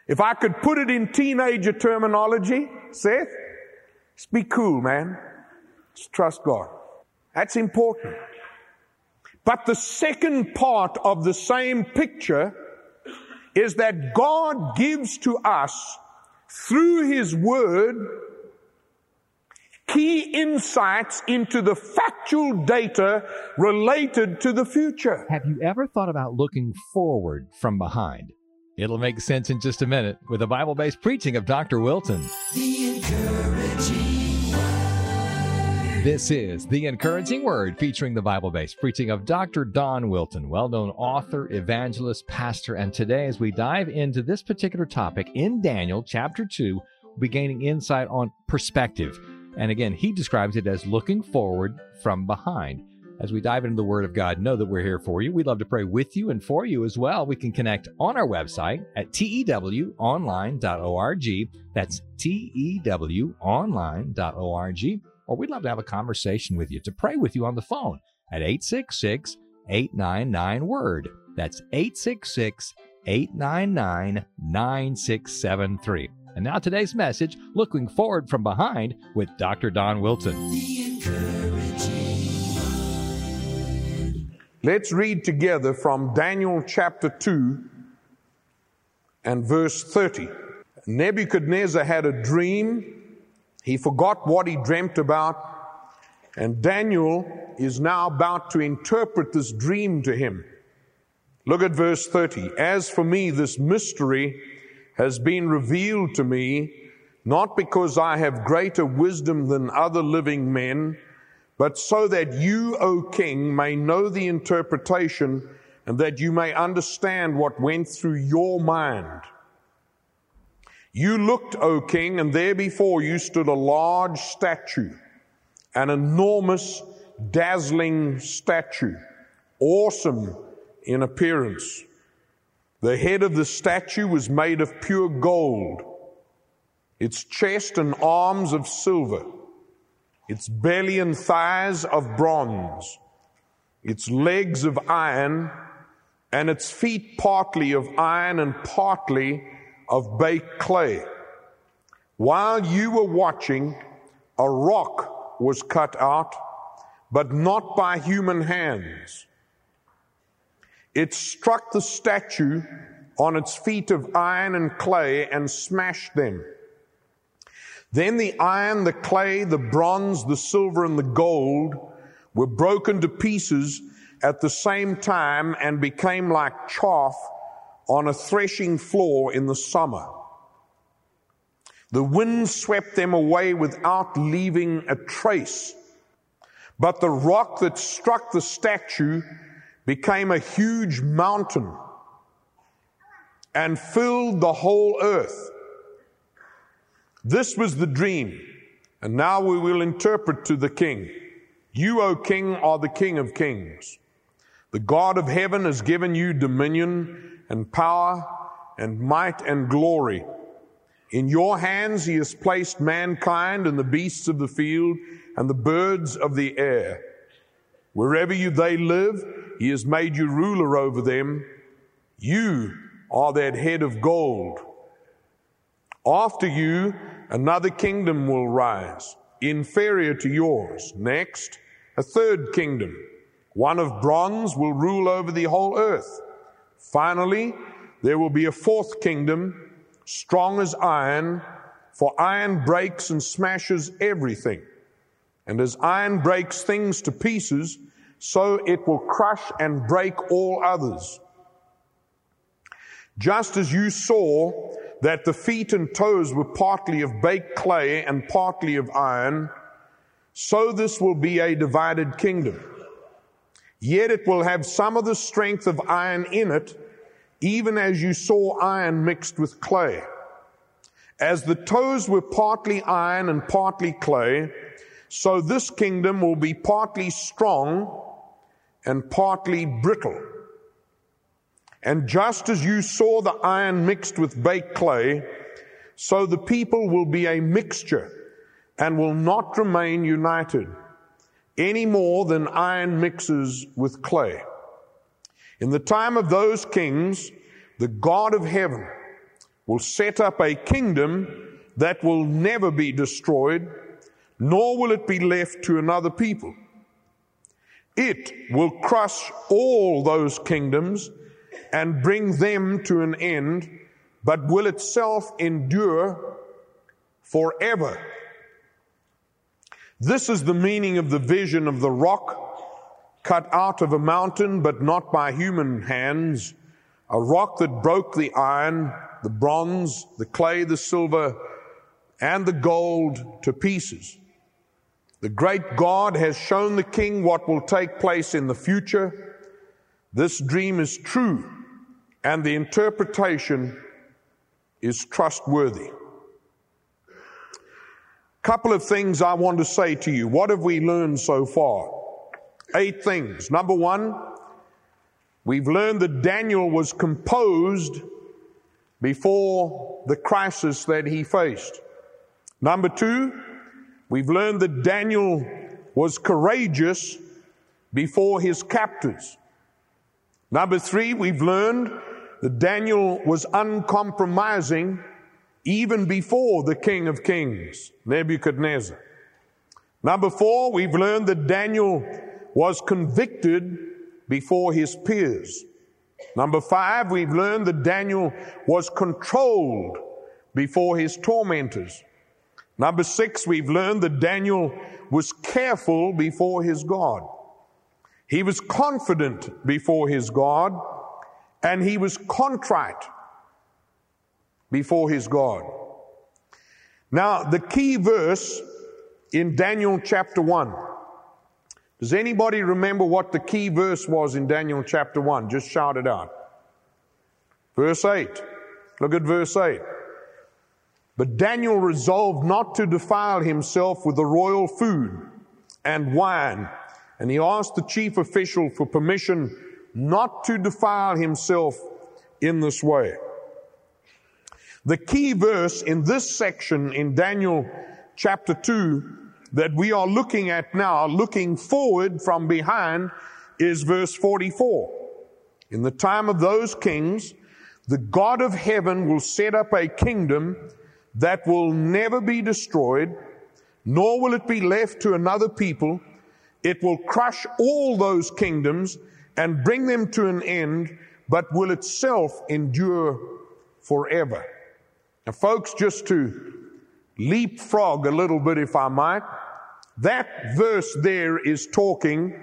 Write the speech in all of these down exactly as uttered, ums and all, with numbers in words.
If I could put it in teenager terminology, Seth, just be cool, man. Just trust God. That's important. But the second part of the same picture is that God gives to us, through His Word, key insights into the factual data related to the future. Have you ever thought about looking forward from behind? It'll make sense in just a minute with a Bible-based preaching of Doctor Wilton. The Encouraging Word. This is The Encouraging Word, featuring the Bible-based preaching of Doctor Don Wilton, well-known author, evangelist, pastor. And today, as we dive into this particular topic in Daniel chapter two, we'll be gaining insight on perspective. And again, he describes it as looking forward from behind. As we dive into the Word of God, know that we're here for you. We'd love to pray with you and for you as well. We can connect on our website at T E W online dot org. That's T E W online dot org. Or we'd love to have a conversation with you, to pray with you on the phone at eight six six, eight nine nine, WORD. That's eight six six, eight nine nine, nine six seven three. And now today's message, Looking Forward from Behind with Doctor Don Wilton. The Encouraging Word. Let's read together from Daniel chapter two and verse thirty. Nebuchadnezzar had a dream. He forgot what he dreamt about, and Daniel is now about to interpret this dream to him. Look at verse thirty. As for me, this mystery has been revealed to me, not because I have greater wisdom than other living men, but so that you, O king, may know the interpretation, and that you may understand what went through your mind. You looked, O king, and there before you stood a large statue, an enormous, dazzling statue, awesome in appearance. The head of the statue was made of pure gold, its chest and arms of silver, its belly and thighs of bronze, its legs of iron, and its feet partly of iron and partly of baked clay. While you were watching, a rock was cut out, but not by human hands. It struck the statue on its feet of iron and clay and smashed them. Then the iron, the clay, the bronze, the silver, and the gold were broken to pieces at the same time and became like chaff on a threshing floor in the summer. The wind swept them away without leaving a trace. But the rock that struck the statue became a huge mountain and filled the whole earth. This was the dream, and now we will interpret to the king. You, O king, are the King of kings. The God of heaven has given you dominion and power and might and glory. In your hands he has placed mankind and the beasts of the field and the birds of the air. Wherever you they live, he has made you ruler over them. You are that head of gold. After you, another kingdom will rise, inferior to yours. Next, a third kingdom, one of bronze, will rule over the whole earth. Finally, there will be a fourth kingdom, strong as iron, for iron breaks and smashes everything. And as iron breaks things to pieces, so it will crush and break all others. Just as you saw that the feet and toes were partly of baked clay and partly of iron, so this will be a divided kingdom. Yet it will have some of the strength of iron in it, even as you saw iron mixed with clay. As the toes were partly iron and partly clay, so this kingdom will be partly strong and partly brittle. And just as you saw the iron mixed with baked clay, so the people will be a mixture and will not remain united, any more than iron mixes with clay. In the time of those kings, the God of heaven will set up a kingdom that will never be destroyed, nor will it be left to another people. It will crush all those kingdoms and bring them to an end, but will itself endure forever. This is the meaning of the vision of the rock cut out of a mountain, but not by human hands, a rock that broke the iron, the bronze, the clay, the silver, and the gold to pieces. The great God has shown the king what will take place in the future. This dream is true, and the interpretation is trustworthy. Couple of things I want to say to you. What have we learned so far? Eight things. Number one, we've learned that Daniel was composed before the crisis that he faced. Number two, we've learned that Daniel was courageous before his captors. Number three, we've learned that Daniel was uncompromising even before the King of Kings, Nebuchadnezzar. Number four, we've learned that Daniel was convicted before his peers. Number five, we've learned that Daniel was controlled before his tormentors. Number six, we've learned that Daniel was careful before his God. He was confident before his God, and he was contrite before his God. Now, the key verse in Daniel chapter one. Does anybody remember what the key verse was in Daniel chapter one? Just shout it out. Verse eight. Look at verse eight. But Daniel resolved not to defile himself with the royal food and wine, and he asked the chief official for permission not to defile himself in this way. The key verse in this section in Daniel chapter two that we are looking at now, looking forward from behind, is verse forty-four. In the time of those kings, the God of heaven will set up a kingdom that will never be destroyed, nor will it be left to another people. It will crush all those kingdoms and bring them to an end, but will itself endure forever. Now, folks, just to leapfrog a little bit, if I might, that verse there is talking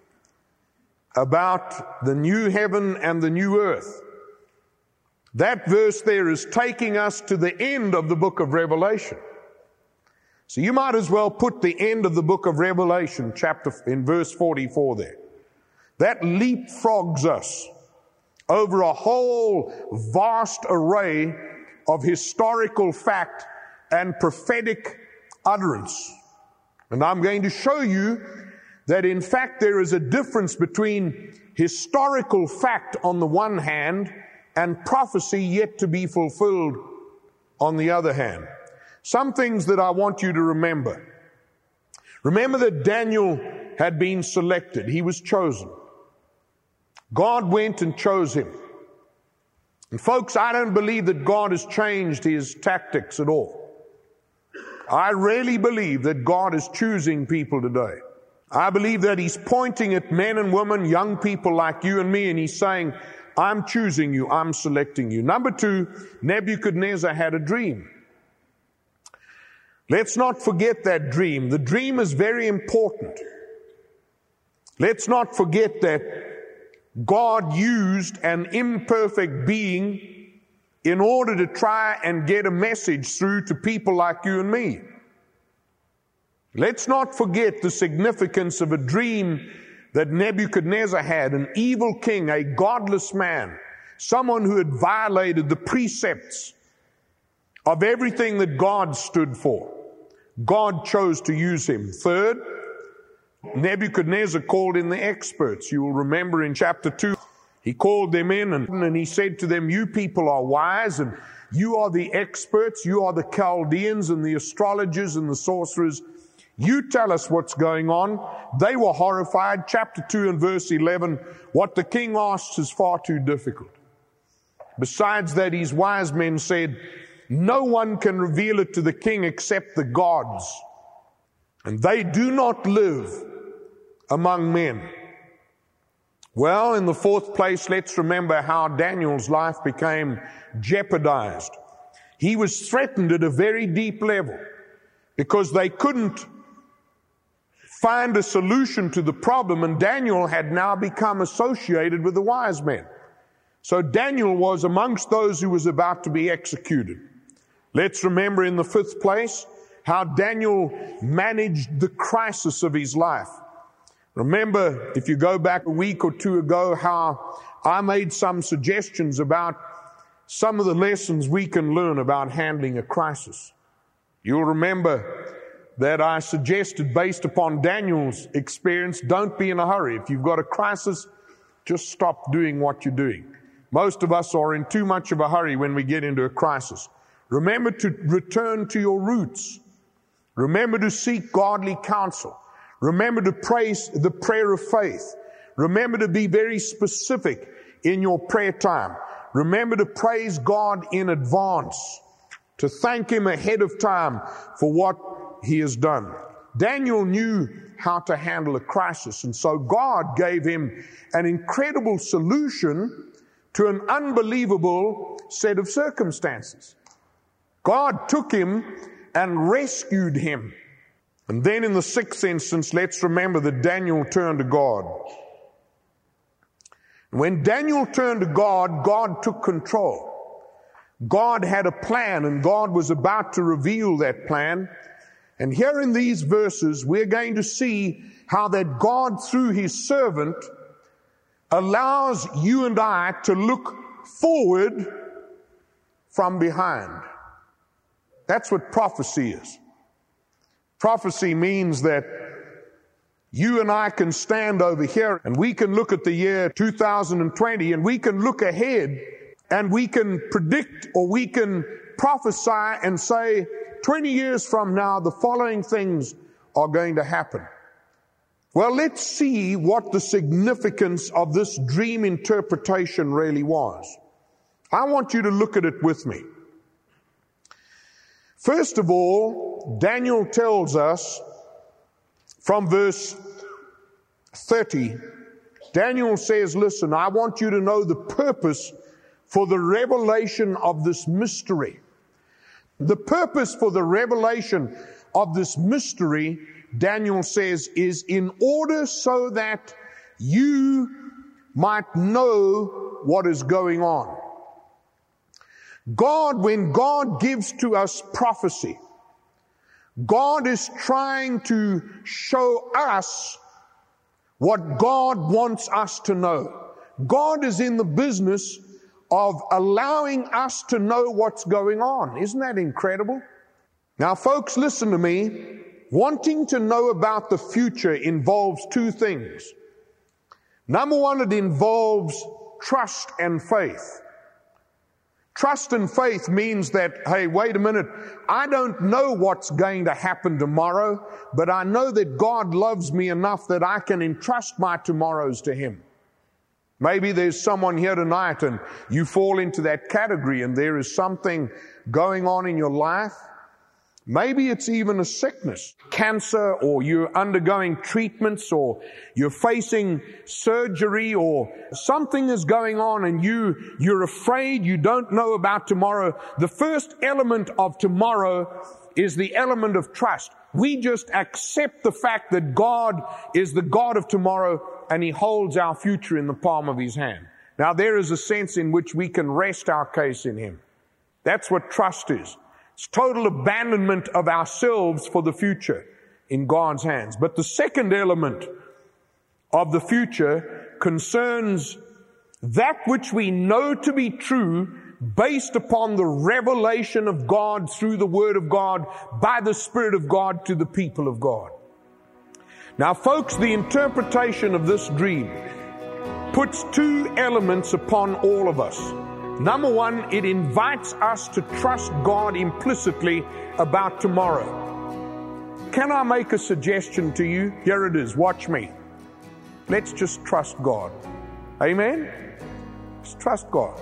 about the new heaven and the new earth. That verse there is taking us to the end of the book of Revelation. So you might as well put the end of the book of Revelation chapter in verse forty-four there. That leapfrogs us over a whole vast array of historical fact and prophetic utterance. And I'm going to show you that in fact there is a difference between historical fact on the one hand and prophecy yet to be fulfilled on the other hand. Some things that I want you to remember. Remember that Daniel had been selected. He was chosen. God went and chose him. And folks, I don't believe that God has changed his tactics at all. I really believe that God is choosing people today. I believe that he's pointing at men and women, young people like you and me, and he's saying, I'm choosing you, I'm selecting you. Number two, Nebuchadnezzar had a dream. Let's not forget that dream. The dream is very important. Let's not forget that God used an imperfect being in order to try and get a message through to people like you and me. Let's not forget the significance of a dream that Nebuchadnezzar had, an evil king, a godless man, someone who had violated the precepts of everything that God stood for. God chose to use him. Third, Nebuchadnezzar called in the experts. You will remember in chapter two, he called them in and, and he said to them, you people are wise and you are the experts, you are the Chaldeans and the astrologers and the sorcerers. You tell us what's going on. They were horrified. Chapter two and verse eleven, what the king asks is far too difficult. Besides that, his wise men said, no one can reveal it to the king except the gods, and they do not live among men. Well, in the fourth place, let's remember how Daniel's life became jeopardized. He was threatened at a very deep level because they couldn't find a solution to the problem, and Daniel had now become associated with the wise men. So Daniel was amongst those who was about to be executed. Let's remember in the fifth place how Daniel managed the crisis of his life. Remember, if you go back a week or two ago, how I made some suggestions about some of the lessons we can learn about handling a crisis. You'll remember that I suggested, based upon Daniel's experience, don't be in a hurry. If you've got a crisis, just stop doing what you're doing. Most of us are in too much of a hurry when we get into a crisis. Remember to return to your roots. Remember to seek godly counsel. Remember to pray the prayer of faith. Remember to be very specific in your prayer time. Remember to praise God in advance, to thank Him ahead of time for what He has done. Daniel knew how to handle a crisis, and so God gave him an incredible solution to an unbelievable set of circumstances. God took him and rescued him. And then in the sixth instance, let's remember that Daniel turned to God. When Daniel turned to God, God took control. God had a plan, and God was about to reveal that plan. And here in these verses, we're going to see how that God, through His servant, allows you and I to look forward from behind. That's what prophecy is. Prophecy means that you and I can stand over here and we can look at the year two thousand twenty and we can look ahead and we can predict, or we can prophesy and say, twenty years from now, the following things are going to happen. Well, let's see what the significance of this dream interpretation really was. I want you to look at it with me. First of all, Daniel tells us from verse thirty, Daniel says, listen, I want you to know the purpose for the revelation of this mystery. The purpose for the revelation of this mystery, Daniel says, is in order so that you might know what is going on. God, when God gives to us prophecy, God is trying to show us what God wants us to know. God is in the business of allowing us to know what's going on. Isn't that incredible? Now, folks, listen to me. Wanting to know about the future involves two things. Number one, it involves trust and faith. Trust and faith means that, hey, wait a minute, I don't know what's going to happen tomorrow, but I know that God loves me enough that I can entrust my tomorrows to Him. Maybe there's someone here tonight and you fall into that category and there is something going on in your life. Maybe it's even a sickness, cancer, or you're undergoing treatments, or you're facing surgery, or something is going on and you, you're afraid, you don't know about tomorrow. The first element of tomorrow is the element of trust. We just accept the fact that God is the God of tomorrow and He holds our future in the palm of His hand. Now, there is a sense in which we can rest our case in Him. That's what trust is. It's total abandonment of ourselves for the future in God's hands. But the second element of the future concerns that which we know to be true based upon the revelation of God through the Word of God by the Spirit of God to the people of God. Now, folks, the interpretation of this dream puts two elements upon all of us. Number one, it invites us to trust God implicitly about tomorrow. Can I make a suggestion to you? Here it is. Watch me. Let's just trust God. Amen? Just trust God.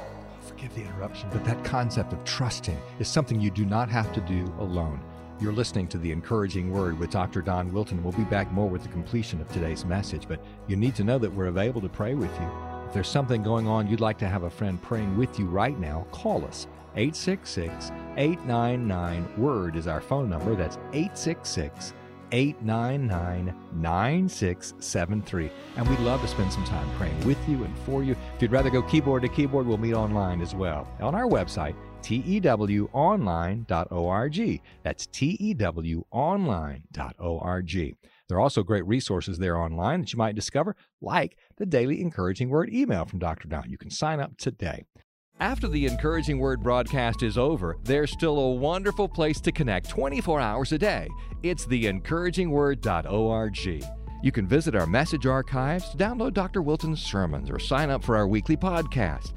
forgive the interruption, but that concept of trusting is something you do not have to do alone. You're listening to The Encouraging Word with Doctor Don Wilton. We'll be back more with the completion of today's message, but you need to know that we're available to pray with you. If there's something going on you'd like to have a friend praying with you right now, call us. eight six six, eight nine nine, WORD is our phone number. That's eight six six, eight nine nine, nine six seven three. And we'd love to spend some time praying with you and for you. If you'd rather go keyboard to keyboard, we'll meet online as well. On our website, T E W online dot org. That's T E W online dot org. There are also great resources there online that you might discover, like the Daily Encouraging Word email from Doctor Don. You can sign up today. After the Encouraging Word broadcast is over, there's still a wonderful place to connect twenty-four hours a day. It's the encouraging word dot org. You can visit our message archives, download Doctor Wilton's sermons, or sign up for our weekly podcast.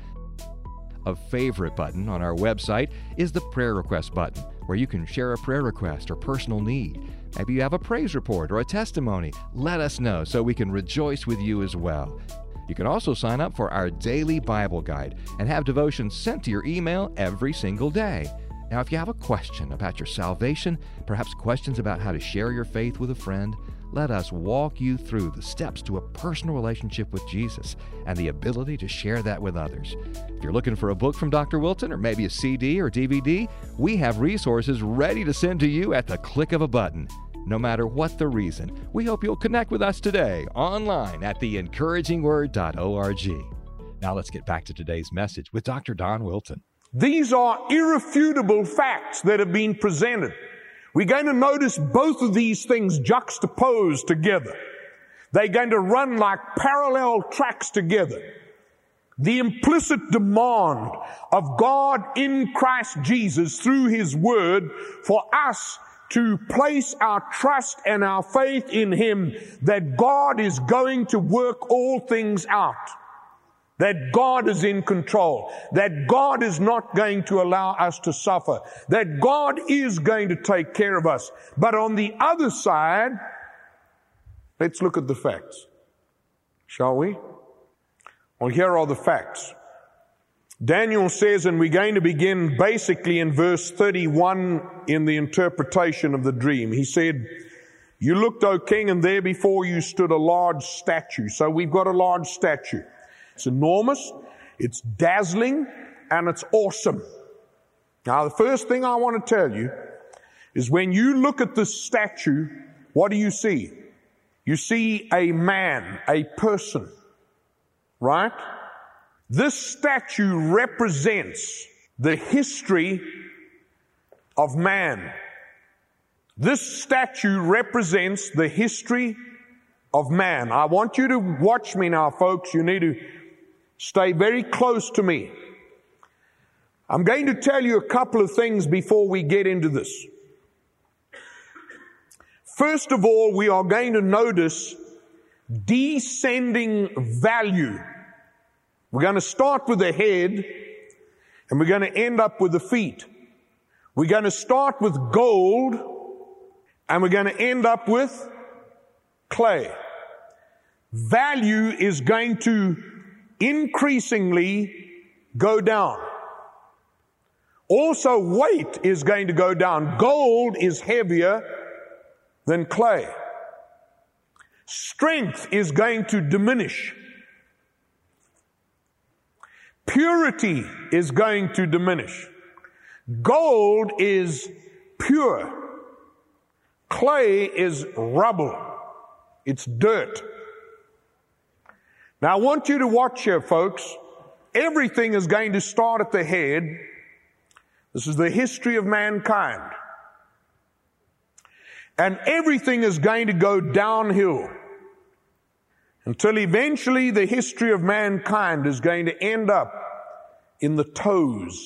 A favorite button on our website is the prayer request button, where you can share a prayer request or personal need. Maybe you have a praise report or a testimony. Let us know so we can rejoice with you as well. You can also sign up for our daily Bible guide and have devotions sent to your email every single day. Now, if you have a question about your salvation, perhaps questions about how to share your faith with a friend, let us walk you through the steps to a personal relationship with Jesus and the ability to share that with others. If you're looking for a book from Doctor Wilton, or maybe a C D or D V D, we have resources ready to send to you at the click of a button. No matter what the reason, we hope you'll connect with us today online at the encouraging word dot org. Now let's get back to today's message with Doctor Don Wilton. These are irrefutable facts that have been presented. We're going to notice both of these things juxtaposed together. They're going to run like parallel tracks together. The implicit demand of God in Christ Jesus through His Word for us to place our trust and our faith in Him, that God is going to work all things out, that God is in control, that God is not going to allow us to suffer, that God is going to take care of us. But on the other side, let's look at the facts, shall we? Well, here are the facts. Daniel says, and we're going to begin basically in verse thirty-one in the interpretation of the dream. He said, "You looked, O king, and there before you stood a large statue." So we've got a large statue. It's enormous, it's dazzling, and it's awesome. Now, the first thing I want to tell you is when you look at this statue, what do you see? You see a man, a person, right? This statue represents the history of man. This statue represents the history of man. I want you to watch me now, folks. You need to stay very close to me. I'm going to tell you a couple of things before we get into this. First of all, we are going to notice descending value. We're going to start with the head, and we're going to end up with the feet. We're going to start with gold, and we're going to end up with clay. Value is going to increasingly go down. Also, weight is going to go down. Gold is heavier than clay. Strength is going to diminish. Purity is going to diminish. Gold is pure. Clay is rubble. It's dirt. Now I want you to watch here, folks. Everything is going to start at the head. This is the history of mankind. And everything is going to go downhill until eventually the history of mankind is going to end up in the toes.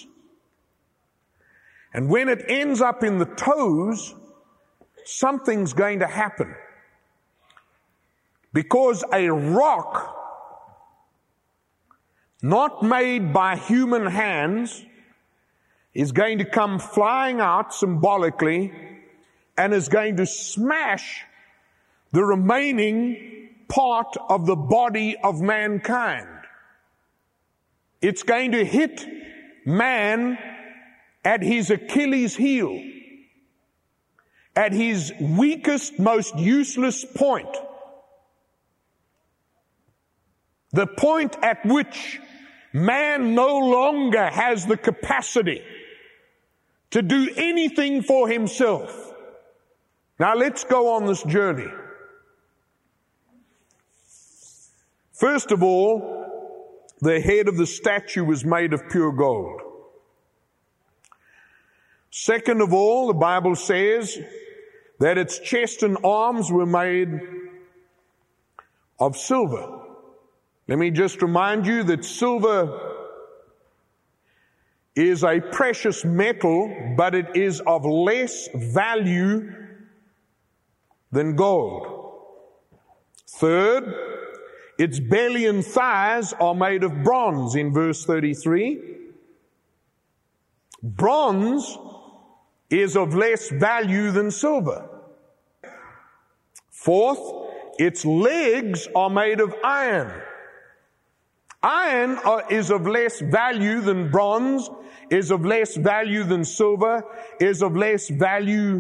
And when it ends up in the toes, something's going to happen. Because a rock not made by human hands is going to come flying out symbolically and is going to smash the remaining part of the body of mankind. It's going to hit man at his Achilles heel, at his weakest, most useless point. The point at which man no longer has the capacity to do anything for himself. Now let's go on this journey. First of all, the head of the statue was made of pure gold. Second of all, the Bible says that its chest and arms were made of silver. Let me just remind you that silver is a precious metal, but it is of less value than gold. Third, its belly and thighs are made of bronze in verse thirty-three. Bronze is of less value than silver. Fourth, its legs are made of iron. Iron is of less value than bronze, is of less value than silver, is of less value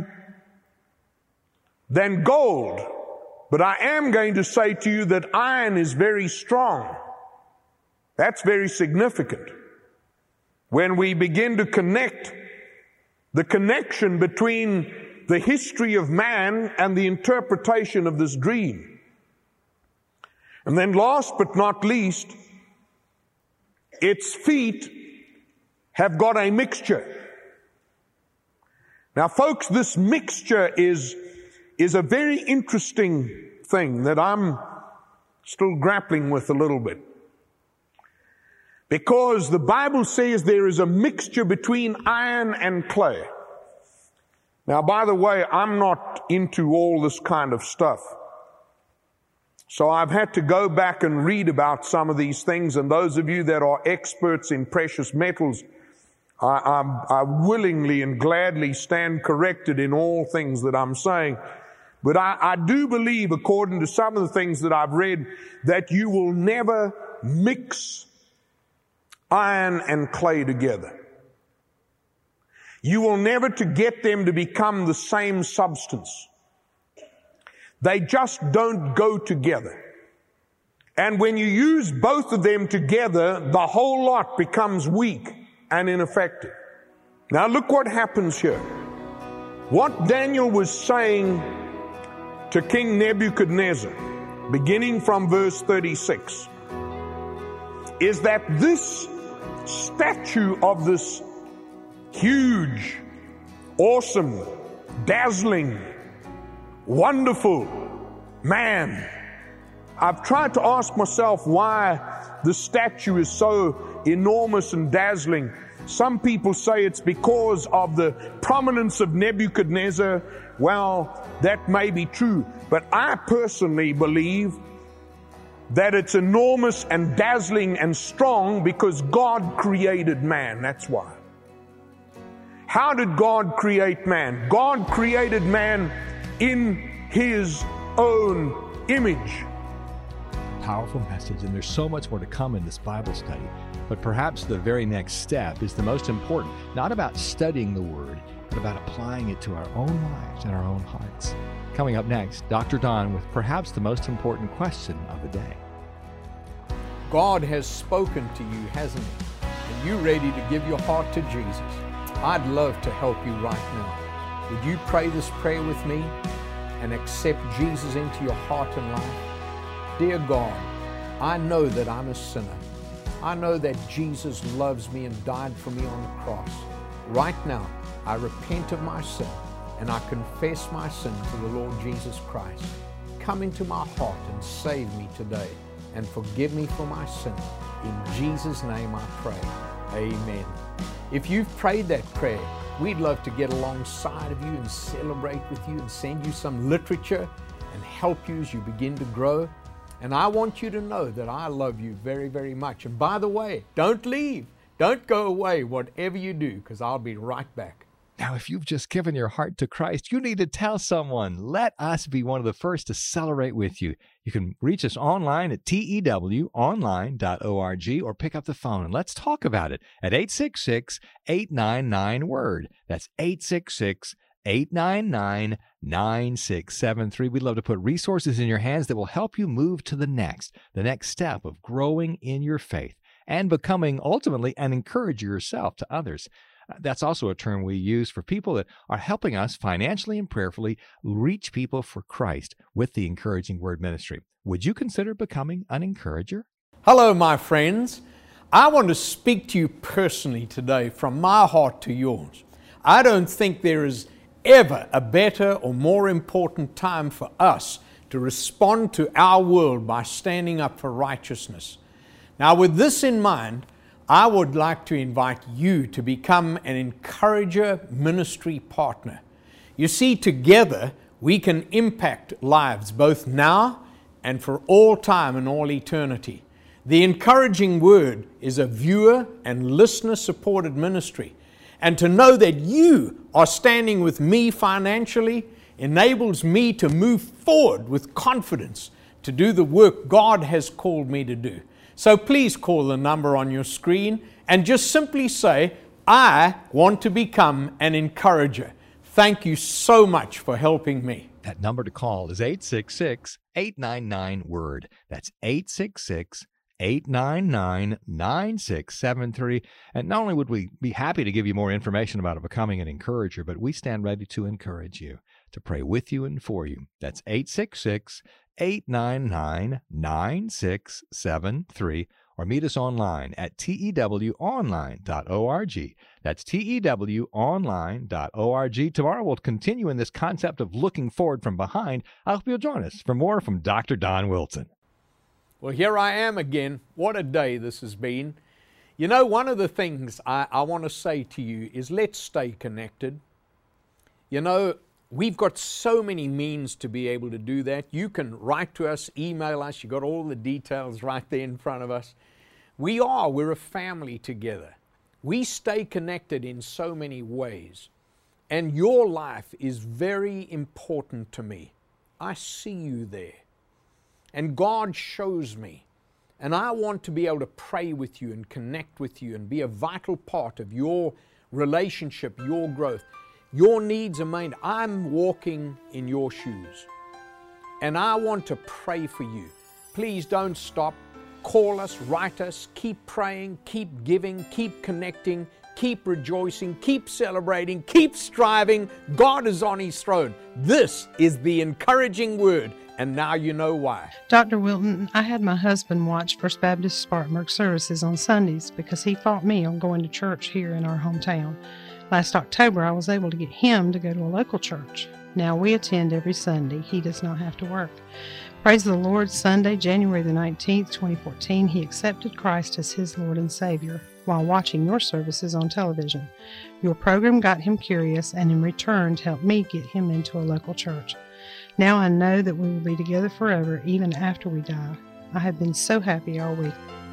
than gold. But I am going to say to you that iron is very strong. That's very significant. When we begin to connect the connection between the history of man and the interpretation of this dream. And then last but not least, its feet have got a mixture. Now folks, this mixture is is a very interesting thing that I'm still grappling with a little bit. Because the Bible says there is a mixture between iron and clay. Now, by the way, I'm not into all this kind of stuff. So I've had to go back and read about some of these things, and those of you that are experts in precious metals, I, I, I willingly and gladly stand corrected in all things that I'm saying. But I, I do believe, according to some of the things that I've read, that you will never mix iron and clay together. You will never to get them to become the same substance. They just don't go together. And when you use both of them together, the whole lot becomes weak and ineffective. Now look what happens here. What Daniel was saying to King Nebuchadnezzar, beginning from verse thirty-six, is that this statue of this huge, awesome, dazzling, wonderful man. I've tried to ask myself why the statue is so enormous and dazzling. Some people say it's because of the prominence of Nebuchadnezzar. Well, that may be true, but I personally believe that it's enormous and dazzling and strong because God created man. That's why. How did God create man? God created man in His own image. Powerful message, and there's so much more to come in this Bible study. But perhaps the very next step is the most important, not about studying the Word, but about applying it to our own lives and our own hearts. Coming up next, Doctor Don with perhaps the most important question of the day. God has spoken to you, hasn't He? And you ready to give your heart to Jesus? I'd love to help you right now. Would you pray this prayer with me and accept Jesus into your heart and life? Dear God, I know that I'm a sinner. I know that Jesus loves me and died for me on the cross. Right now, I repent of my sin and I confess my sin to the Lord Jesus Christ. Come into my heart and save me today and forgive me for my sin. In Jesus' name I pray. Amen. If you've prayed that prayer, we'd love to get alongside of you and celebrate with you and send you some literature and help you as you begin to grow. And I want you to know that I love you very, very much. And by the way, don't leave. Don't go away, whatever you do, because I'll be right back. Now, if you've just given your heart to Christ, you need to tell someone. Let us be one of the first to celebrate with you. You can reach us online at T E W online dot org or pick up the phone and let's talk about it at eight six six, eight nine nine, word. That's eight six six, eight nine nine, nine six seven three. We'd love to put resources in your hands that will help you move to the next, the next step of growing in your faith and becoming ultimately an encourager yourself to others. That's also a term we use for people that are helping us financially and prayerfully reach people for Christ with the Encouraging Word Ministry. Would you consider becoming an encourager? Hello, my friends. I want to speak to you personally today from my heart to yours. I don't think there is ever a better or more important time for us to respond to our world by standing up for righteousness. Now, with this in mind, I would like to invite you to become an encourager ministry partner. You see, together we can impact lives both now and for all time and all eternity. The Encouraging Word is a viewer and listener supported ministry. And to know that you are standing with me financially enables me to move forward with confidence to do the work God has called me to do. So please call the number on your screen and just simply say, I want to become an encourager. Thank you so much for helping me. That number to call is eight six six, eight nine nine, word. That's eight six six, eight nine nine, nine six seven three. And not only would we be happy to give you more information about becoming an encourager, but we stand ready to encourage you, to pray with you and for you. That's eight six six, eight nine nine, nine six seven three, or meet us online at T E W online dot org. That's T E W online dot org. Tomorrow we'll continue in this concept of looking forward from behind. I hope you'll join us for more from Doctor Don Wilson. Well, here I am again. What a day this has been. You know, one of the things I, I want to say to you is let's stay connected. You know, we've got so many means to be able to do that. You can write to us, email us. You've got all the details right there in front of us. We are, we're a family together. We stay connected in so many ways. And your life is very important to me. I see you there. And God shows me. And I want to be able to pray with you and connect with you and be a vital part of your relationship, your growth. Your needs are made. I'm walking in your shoes. And I want to pray for you. Please don't stop. Call us, write us, keep praying, keep giving, keep connecting, keep rejoicing, keep celebrating, keep striving. God is on His throne. This is the Encouraging Word, and now you know why. Doctor Wilton, I had my husband watch First Baptist Spartanburg services on Sundays because he fought me on going to church here in our hometown. Last October, I was able to get him to go to a local church. Now we attend every Sunday. He does not have to work. Praise the Lord, Sunday, January the nineteenth, twenty fourteen, he accepted Christ as his Lord and Savior while watching your services on television. Your program got him curious and in return helped me get him into a local church. Now I know that we will be together forever even after we die. I have been so happy all week.